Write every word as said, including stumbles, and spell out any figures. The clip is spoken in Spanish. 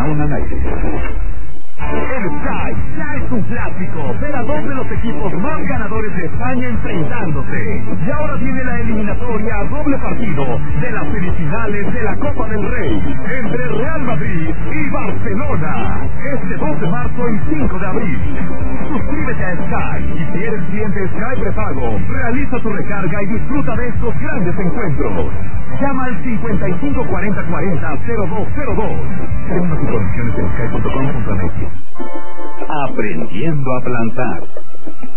Brown al aire. El Sky ya es un clásico. Ver a dos de los equipos más ganadores de España enfrentándose. Y ahora viene la eliminatoria a doble partido de las semifinales de la Copa del Rey entre Real Madrid y Barcelona. Este dos de marzo y cinco de abril. Suscríbete a Sky y si eres cliente Sky prepago, realiza tu recarga y disfruta de estos grandes encuentros. Llama al cincuenta y cinco cuarenta cuarenta cero dos cero dos. Términos y condiciones en sky punto com punto m x. Aprendiendo a plantar.